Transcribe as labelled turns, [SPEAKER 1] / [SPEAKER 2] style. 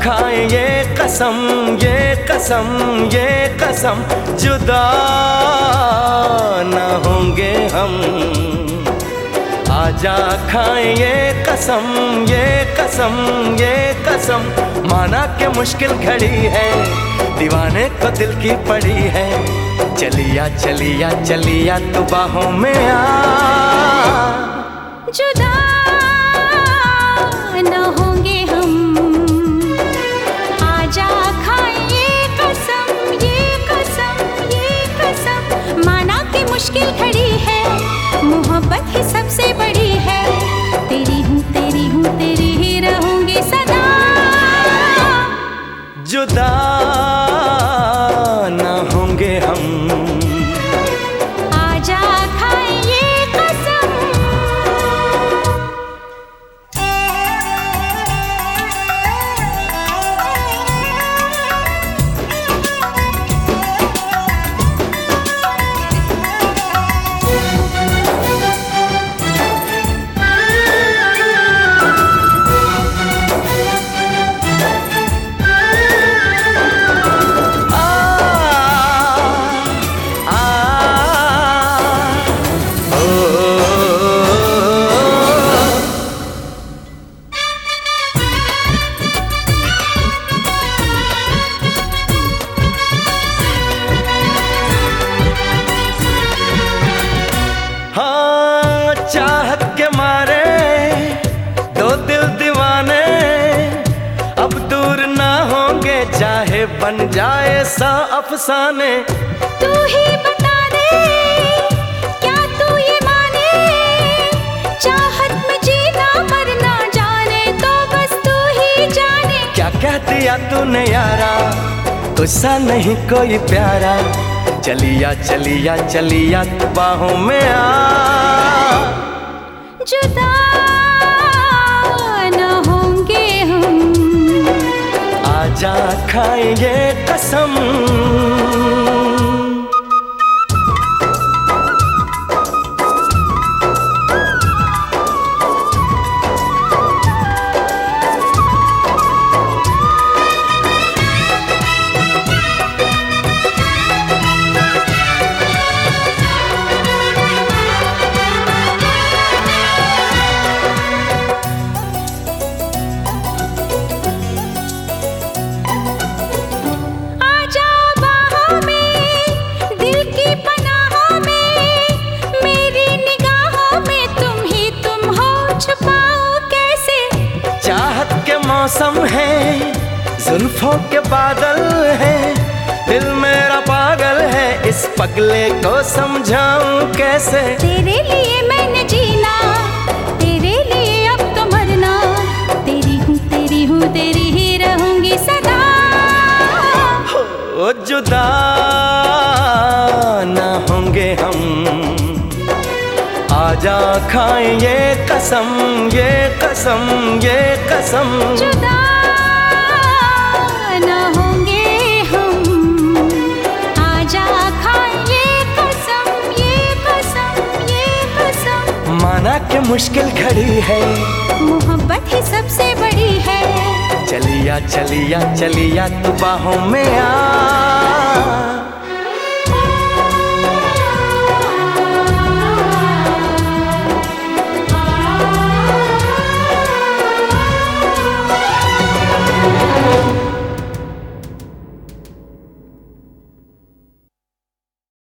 [SPEAKER 1] खाए ये कसम, ये कसम, ये कसम, जुदा ना होंगे हम। आजा खाए ये कसम, ये कसम, ये कसम, माना के मुश्किल घड़ी है, दीवाने को दिल की पड़ी है। चलिया चलिया चलिया तू बाहों में आ,
[SPEAKER 2] जुदा न होंगे हम। आजा खाए ये कसम, ये कसम, ये कसम, माना कि मुश्किल घड़ी है, मोहब्बत ही सबसे बड़ी है। तेरी हूँ, तेरी हूँ, तेरी ही रहूंगी सदा।
[SPEAKER 1] जुदा ना होंगे हम।
[SPEAKER 2] आजा खाए ये कसम।
[SPEAKER 1] हाँ, चाहत के मारे दो दिल दीवाने, अब दूर ना होंगे चाहे बन जाए सा अफसाने।
[SPEAKER 2] तू ही बता दे क्या तू ये माने, चाहत में जीना मरना जाने तो बस तू ही जाने।
[SPEAKER 1] क्या कह दिया तूने यारा, गुस्सा नहीं कोई प्यारा। चलिया चलिया चलिया तू बाहों में आ,
[SPEAKER 2] जुदा न होंगे हम।
[SPEAKER 1] आजा खाए ये कसम। चाहत के मौसम है, जुल्फों के बादल है, दिल मेरा पागल है, इस पगले को समझाऊं कैसे।
[SPEAKER 2] तेरे लिए मैंने जीना, तेरे लिए अब तो मरना, तेरी हूँ, तेरी हूँ, तेरी ही रहूंगी सदा।
[SPEAKER 1] हो जुदा ना होंगे हम। आजा खाए ये कसम, ये कसम, ये कसम,
[SPEAKER 2] जुदा न होंगे हम। आजा खाए ये कसम, ये कसम, ये कसम,
[SPEAKER 1] माना के मुश्किल घड़ी है,
[SPEAKER 2] मोहब्बत ही सबसे बड़ी है।
[SPEAKER 1] चलिया चलिया चलिया तू बाहों में आ।